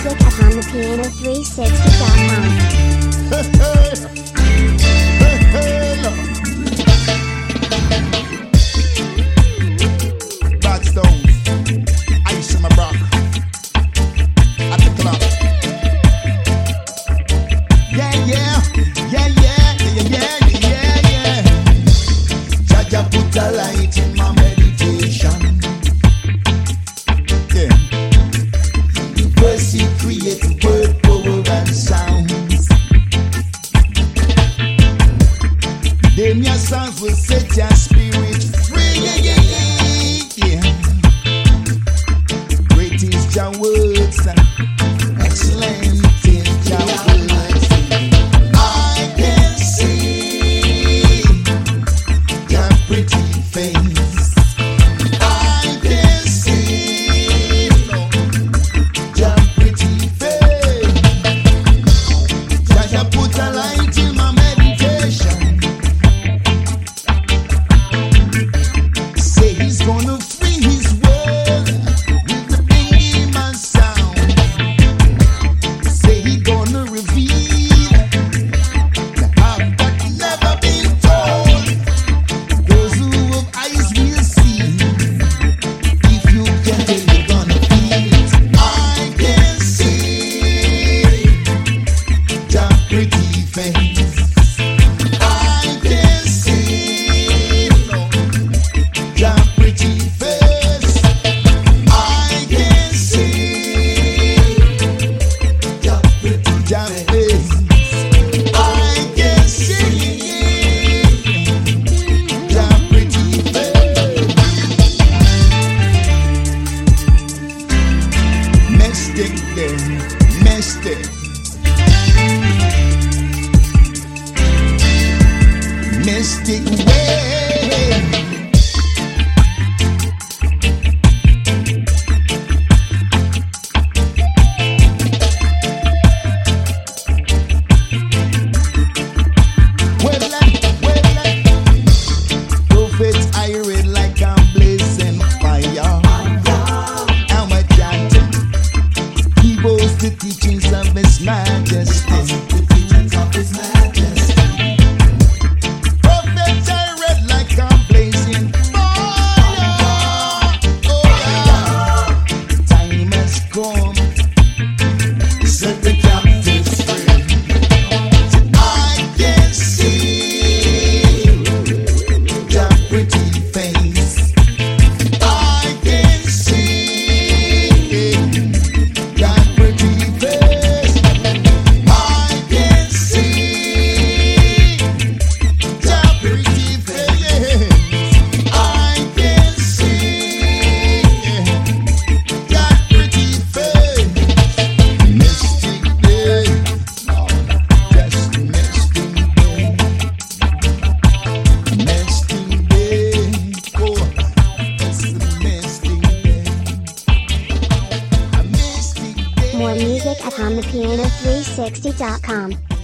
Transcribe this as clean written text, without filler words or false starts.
music at HondaPiano360.com. Bad Stones, Ice in my Brock, at the club. Yeah, yeah, yeah, yeah, yeah, yeah, yeah, yeah. Jaja put a light in my meditation. Yeah. First he created word, power and sounds. Then your sounds will set your spirit free. Yeah, yeah, yeah, yeah. Great is your words and excellent is your words. I can see your pretty face. I can see your pretty face. Jaja put a light in my meditation. Say he's gonna free his world with the beam and sound. Say he gonna reveal the half that never been told. Those who have eyes will see. If you can tell, you're gonna feel it. I can see your pretty face. I can see your pretty face. I can see your pretty face. I can see your pretty face. Mystic day, mystic. Mystic way. Prophet, I read like I'm blazing fire. I'm a chanting. He boasts the teachings of His Majesty. Prophet, I read like I'm blazing fire. Oh yeah. Time has come. Set the captives free. I can see your pretty face. I can see your pretty face. I can see your pretty face. I can see your pretty face. Mystic day, just mystic day. Mystic day, oh, it's a mystic day. A mystic day. More music at HondaPiano360.com.